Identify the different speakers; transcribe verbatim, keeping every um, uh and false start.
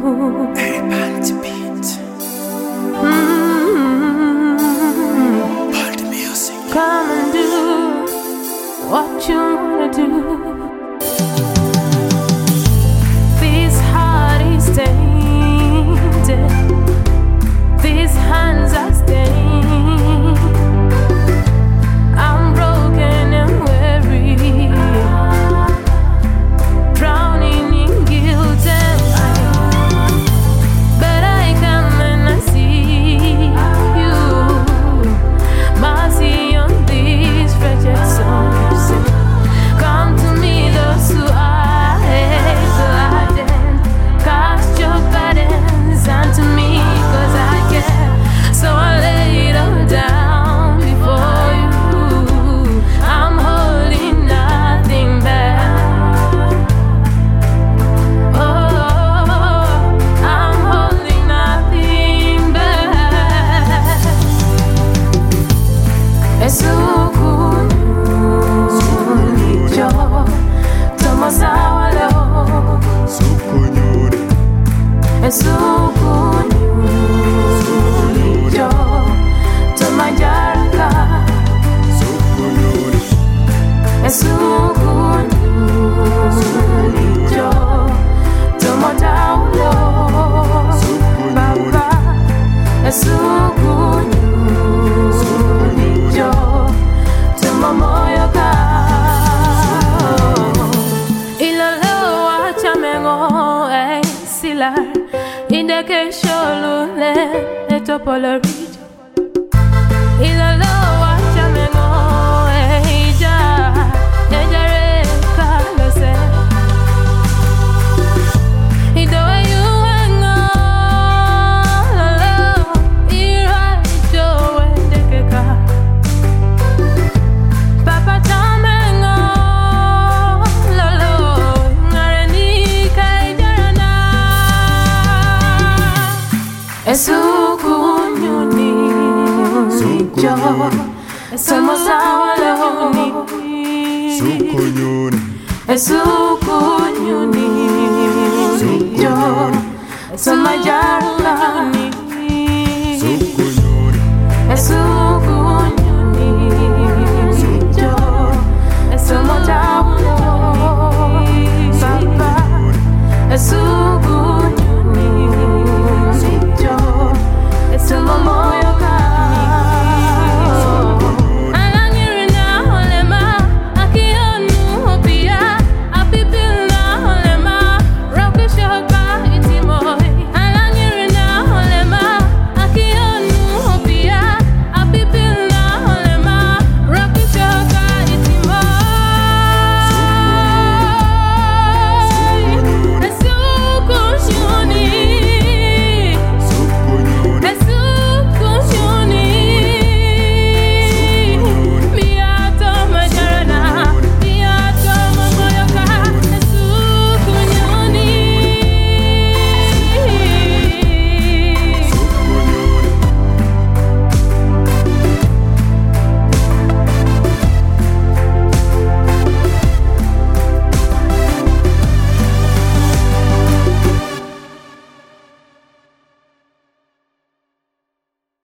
Speaker 1: Come and do what you wanna do. This heart is tainted, these hands are stained. I'm broken and weary, drowning in guilt and pain. But I come and I see you, mercy on these wretched souls. Come to me, those who are burdened, cast your burdens unto me, 'cause I care. So I lay it all down before you. I'm holding nothing back. Oh, I'm holding nothing back. Esukunyo, tomasawalo. Esukunyo, tomajaraka. Esukunyo, tomotaulo. Baba, esukunyo, tomomoyoka. Ilolo wachamengo eh sila indeke sholule etopolori. Ilolo wachamengo eh ija ejare kalose. Idoe you hang on, lolo ira joe ndekeka. Papa tamengo lolo ngareni kaijarana. Esukunyuni jo somosawalo. Esukunyuni jo somajarani.